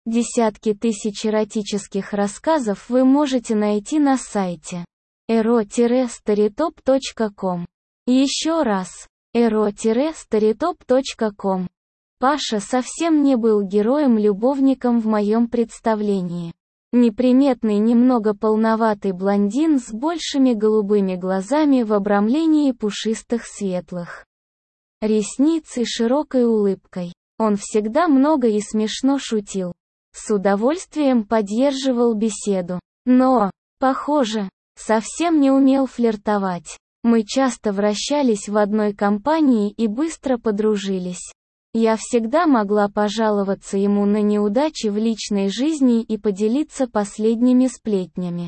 Десятки тысяч эротических рассказов вы можете найти на сайте ero-storytop.com. Еще раз, ero-storytop.com. Паша совсем не был героем-любовником в моем представлении. Неприметный, немного полноватый блондин с большими голубыми глазами в обрамлении пушистых светлых ресниц и широкой улыбкой. Он всегда много и смешно шутил. С удовольствием поддерживал беседу. Но, похоже, совсем не умел флиртовать. Мы часто вращались в одной компании и быстро подружились. Я всегда могла пожаловаться ему на неудачи в личной жизни и поделиться последними сплетнями.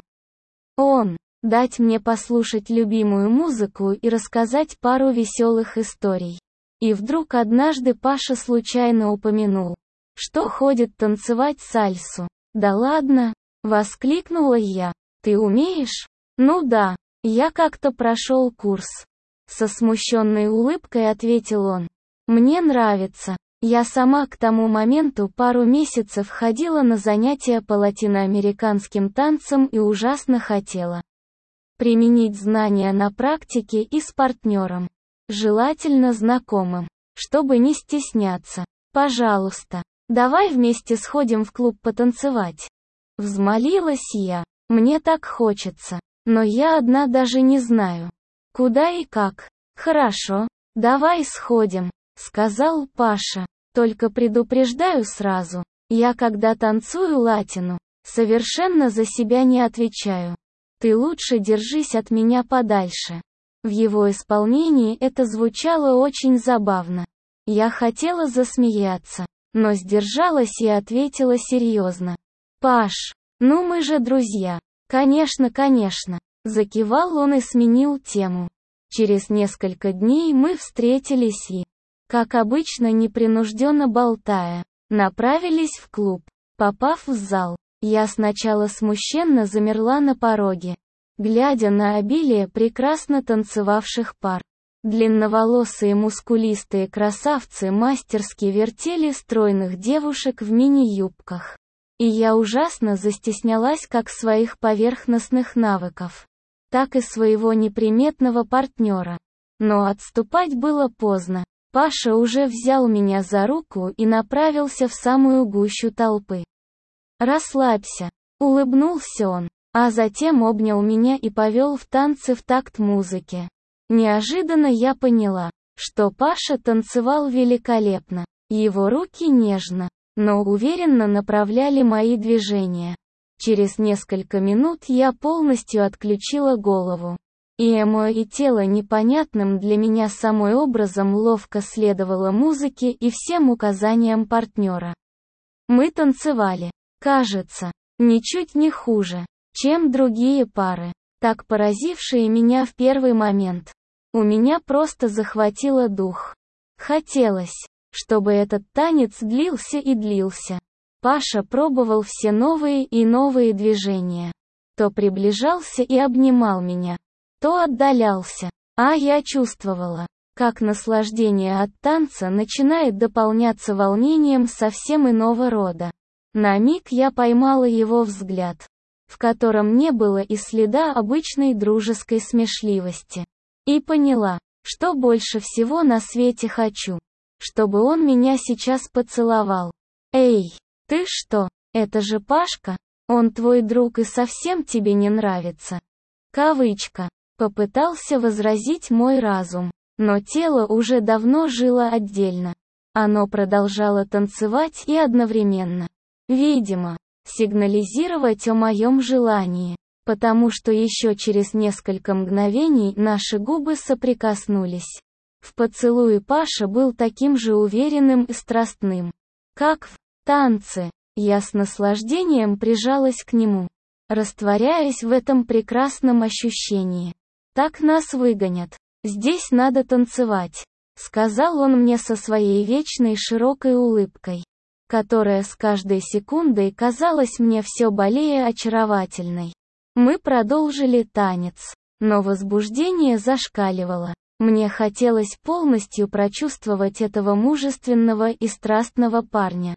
Он, дать мне послушать любимую музыку и рассказать пару веселых историй. И вдруг однажды Паша случайно упомянул, что ходит танцевать сальсу. «Да ладно!» — воскликнула я. «Ты умеешь?» «Ну да, я как-то прошел курс». Со смущенной улыбкой ответил он. «Мне нравится. Я сама к тому моменту пару месяцев ходила на занятия по латиноамериканским танцам и ужасно хотела применить знания на практике и с партнером. Желательно знакомым. Чтобы не стесняться. Пожалуйста, давай вместе сходим в клуб потанцевать». Взмолилась я. «Мне так хочется. Но я одна даже не знаю, куда и как». «Хорошо, давай сходим», — сказал Паша. «Только предупреждаю сразу, я когда танцую латину, совершенно за себя не отвечаю. Ты лучше держись от меня подальше». В его исполнении это звучало очень забавно. Я хотела засмеяться, но сдержалась и ответила серьезно. «Паш, ну мы же друзья». «Конечно, конечно», — закивал он и сменил тему. Через несколько дней мы встретились и, как обычно непринужденно болтая, направились в клуб. Попав в зал, я сначала смущенно замерла на пороге, глядя на обилие прекрасно танцевавших пар. Длинноволосые мускулистые красавцы мастерски вертели стройных девушек в мини-юбках. И я ужасно застеснялась как своих поверхностных навыков, так и своего неприметного партнера. Но отступать было поздно. Паша уже взял меня за руку и направился в самую гущу толпы. «Расслабься», — улыбнулся он, а затем обнял меня и повел в танцы в такт музыке. Неожиданно я поняла, что Паша танцевал великолепно. Его руки нежно, но уверенно направляли мои движения. Через несколько минут я полностью отключила голову. И мое тело непонятным для меня самой образом ловко следовало музыке и всем указаниям партнера. Мы танцевали, кажется, ничуть не хуже, чем другие пары, так поразившие меня в первый момент. У меня просто захватило дух. Хотелось, чтобы этот танец длился и длился. Паша пробовал все новые и новые движения. То приближался и обнимал меня, то отдалялся, а я чувствовала, как наслаждение от танца начинает дополняться волнением совсем иного рода. На миг я поймала его взгляд, в котором не было и следа обычной дружеской смешливости. И поняла, что больше всего на свете хочу. Чтобы он меня сейчас поцеловал. «Эй, ты что, это же Пашка? Он твой друг и совсем тебе не нравится?» Кавычка. Попытался возразить мой разум, но тело уже давно жило отдельно. Оно продолжало танцевать и одновременно, видимо, сигнализировать о моем желании, потому что еще через несколько мгновений наши губы соприкоснулись. В поцелуе Паша был таким же уверенным и страстным, как в танце. Я с наслаждением прижалась к нему, растворяясь в этом прекрасном ощущении. «Так нас выгонят. Здесь надо танцевать», — сказал он мне со своей вечной широкой улыбкой, которая с каждой секундой казалась мне все более очаровательной. Мы продолжили танец, но возбуждение зашкаливало. Мне хотелось полностью прочувствовать этого мужественного и страстного парня,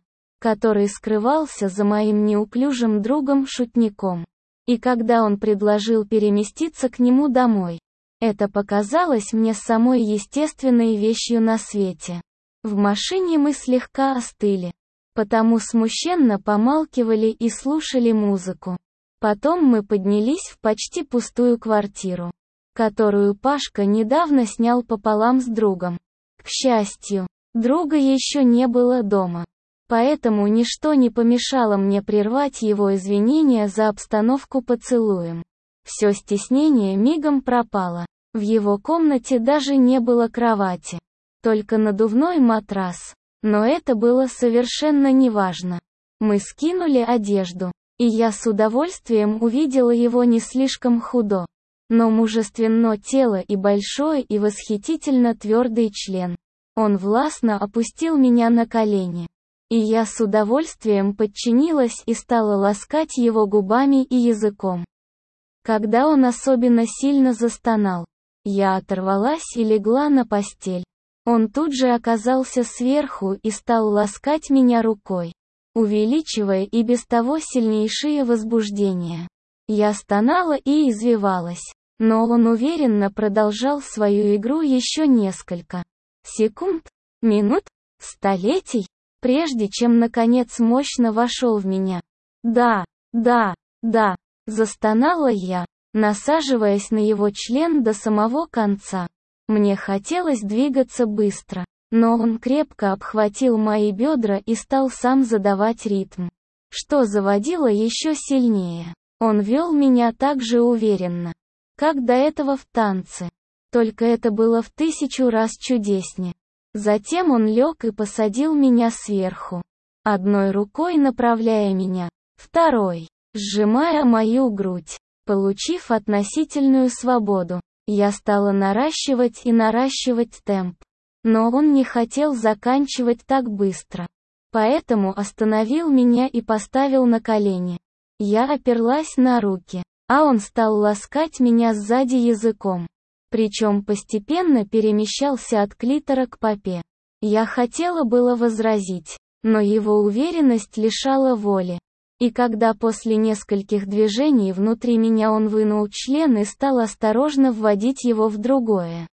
который скрывался за моим неуклюжим другом-шутником. И когда он предложил переместиться к нему домой, это показалось мне самой естественной вещью на свете. В машине мы слегка остыли, потому смущенно помалкивали и слушали музыку. Потом мы поднялись в почти пустую квартиру, которую Пашка недавно снял пополам с другом. К счастью, друга еще не было дома. Поэтому ничто не помешало мне прервать его извинения за обстановку поцелуем. Все стеснение мигом пропало. В его комнате даже не было кровати. Только надувной матрас. Но это было совершенно неважно. Мы скинули одежду, и я с удовольствием увидела его не слишком худо, но мужественно тело и большой и восхитительно твердый член. Он властно опустил меня на колени. И я с удовольствием подчинилась и стала ласкать его губами и языком. Когда он особенно сильно застонал, я оторвалась и легла на постель. Он тут же оказался сверху и стал ласкать меня рукой, увеличивая и без того сильнейшее возбуждение. Я стонала и извивалась, но он уверенно продолжал свою игру еще несколько секунд, минут, столетий, прежде чем наконец мощно вошел в меня. Да, застонала я, насаживаясь на его член до самого конца. Мне хотелось двигаться быстро, но он крепко обхватил мои бедра и стал сам задавать ритм, что заводило еще сильнее. Он вел меня так же уверенно, как до этого в танце. Только это было в 1000 раз чудеснее. Затем он лег и посадил меня сверху, одной рукой направляя меня, второй, сжимая мою грудь. Получив относительную свободу, я стала наращивать темп. Но он не хотел заканчивать так быстро. Поэтому остановил меня и поставил на колени. Я оперлась на руки, а он стал ласкать меня сзади языком. Причем постепенно перемещался от клитора к попе. Я хотела было возразить, но его уверенность лишала воли. И когда после нескольких движений внутри меня он вынул член и стал осторожно вводить его в другое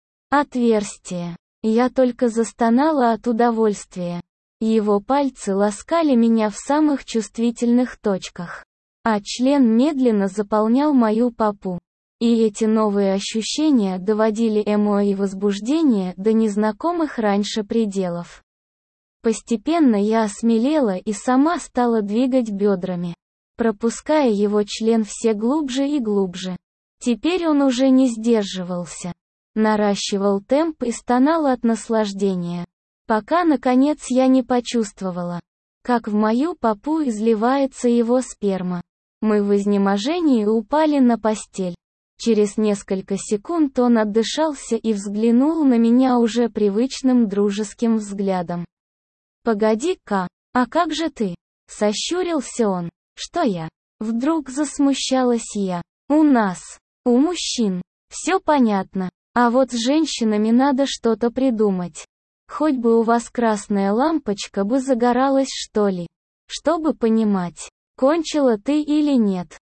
отверстие, я только застонала от удовольствия. Его пальцы ласкали меня в самых чувствительных точках, а член медленно заполнял мою попу. И эти новые ощущения доводили мои возбуждение до незнакомых раньше пределов. Постепенно я осмелела и сама стала двигать бедрами, пропуская его член все глубже и глубже. Теперь он уже не сдерживался, наращивал темп и стонал от наслаждения, пока наконец я не почувствовала, как в мою попу изливается его сперма. Мы в изнеможении упали на постель. Через несколько секунд он отдышался и взглянул на меня уже привычным дружеским взглядом. «Погоди-ка, а как же ты?» — сощурился он. «Что я?» Вдруг засмущалась я. «У нас, у мужчин, все понятно, а вот с женщинами надо что-то придумать. Хоть бы у вас красная лампочка бы загоралась, что ли, чтобы понимать, кончила ты или нет.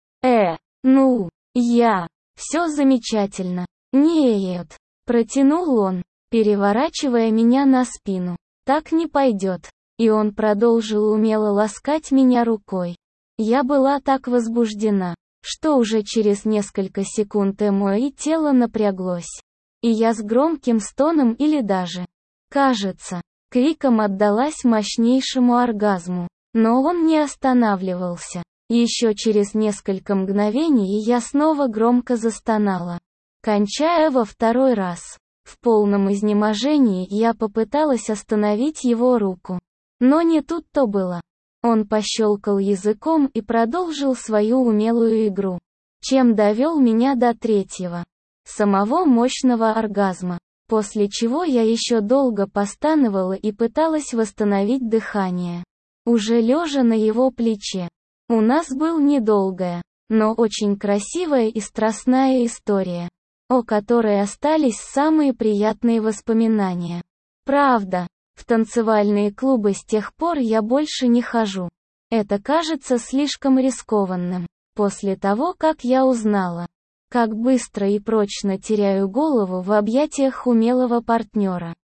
Все замечательно. Нет», — протянул он, переворачивая меня на спину. «Так не пойдет». И он продолжил умело ласкать меня рукой. Я была так возбуждена, что уже через несколько секунд мое тело напряглось. И я с громким стоном или даже, кажется, криком отдалась мощнейшему оргазму. Но он не останавливался. Еще через несколько мгновений я снова громко застонала, кончая во второй раз. В полном изнеможении я попыталась остановить его руку. Но не тут-то было. Он пощелкал языком и продолжил свою умелую игру, чем довел меня до третьего, самого мощного оргазма, после чего я еще долго постановала и пыталась восстановить дыхание, уже лежа на его плече. У нас был недолгая, но очень красивая и страстная история, о которой остались самые приятные воспоминания. Правда, В танцевальные клубы с тех пор я больше не хожу. Это кажется слишком рискованным. После того, как я узнала, как быстро и прочно теряю голову в объятиях умелого партнера.